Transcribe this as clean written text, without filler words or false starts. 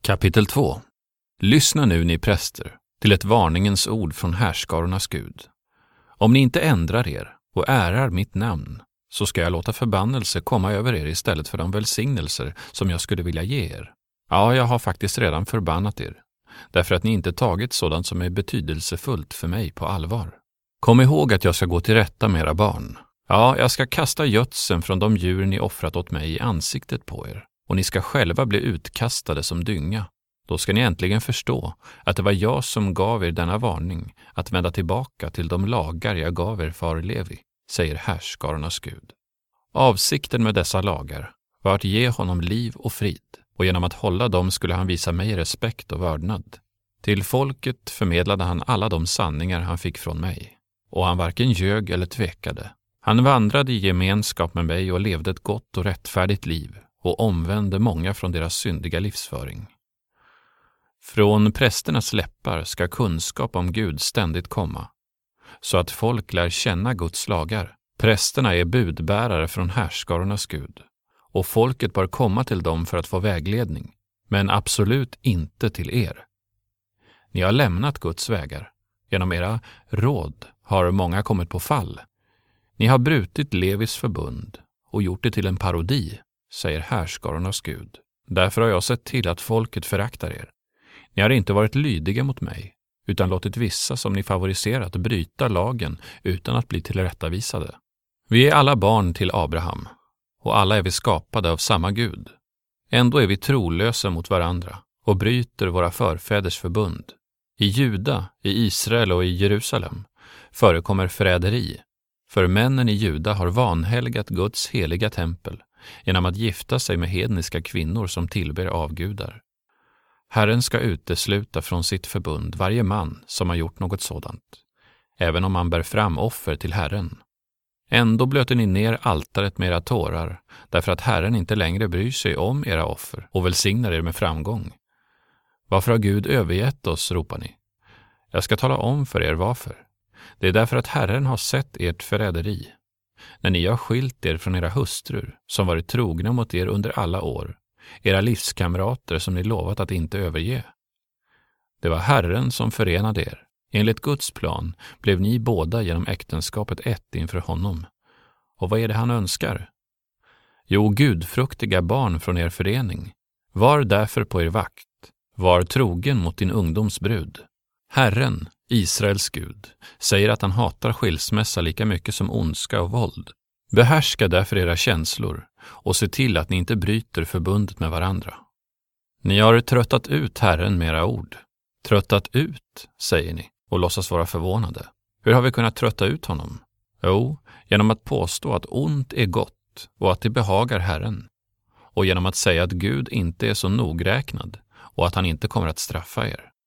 Kapitel 2. Lyssna nu, ni präster, till ett varningens ord från härskarornas Gud. Om ni inte ändrar er och ärar mitt namn, så ska jag låta förbannelse komma över er istället för de välsignelser som jag skulle vilja ge er. Ja, jag har faktiskt redan förbannat er, därför att ni inte tagit sådant som är betydelsefullt för mig på allvar. Kom ihåg att jag ska gå till rätta med era barn. Ja, jag ska kasta gödseln från de djur ni offrat åt mig i ansiktet på er, och ni ska själva bli utkastade som dynga. Då ska ni äntligen förstå att det var jag som gav er denna varning att vända tillbaka till de lagar jag gav er far Levi, säger härskarornas Gud. Avsikten med dessa lagar var att ge honom liv och frid, och genom att hålla dem skulle han visa mig respekt och vördnad. Till folket förmedlade han alla de sanningar han fick från mig, och han varken ljög eller tvekade. Han vandrade i gemenskap med mig och levde ett gott och rättfärdigt liv och omvände många från deras syndiga livsföring. Från prästernas läppar ska kunskap om Gud ständigt komma, så att folk lär känna Guds lagar. Prästerna är budbärare från härskarornas Gud, och folket bör komma till dem för att få vägledning, men absolut inte till er. Ni har lämnat Guds vägar. Genom era råd har många kommit på fall. Ni har brutit Levis förbund och gjort det till en parodi, säger härskarornas Gud. Därför har jag sett till att folket föraktar er. Ni har inte varit lydiga mot mig, utan låtit vissa som ni favoriserat bryta lagen utan att bli tillrättavisade. Vi är alla barn till Abraham, och alla är vi skapade av samma Gud. Ändå är vi trolösa mot varandra och bryter våra förfäders förbund. I Juda, i Israel och i Jerusalem förekommer förräderi, för männen i Juda har vanhelgat Guds heliga tempel genom att gifta sig med hedniska kvinnor som tillber avgudar. Herren ska utesluta från sitt förbund varje man som har gjort något sådant, även om man bär fram offer till Herren. Ändå blöter ni ner altaret med era tårar, därför att Herren inte längre bryr sig om era offer och välsignar er med framgång. Varför har Gud övergett oss, ropar ni? Jag ska tala om för er varför. Det är därför att Herren har sett ert förräderi. När ni har skilt er från era hustrur, som varit trogna mot er under alla år, era livskamrater som ni lovat att inte överge. Det var Herren som förenade er. Enligt Guds plan blev ni båda genom äktenskapet ett inför honom. Och vad är det han önskar? Jo, gudfruktiga barn från er förening. Var därför på er vakt. Var trogen mot din ungdomsbrud. Herren, Israels Gud, säger att han hatar skilsmässa lika mycket som ondska och våld. Behärska därför era känslor och se till att ni inte bryter förbundet med varandra. Ni har tröttat ut Herren med era ord. Tröttat ut, säger ni, och låtsas vara förvånade. Hur har vi kunnat trötta ut honom? Jo, genom att påstå att ont är gott och att det behagar Herren. Och genom att säga att Gud inte är så nogräknad och att han inte kommer att straffa er.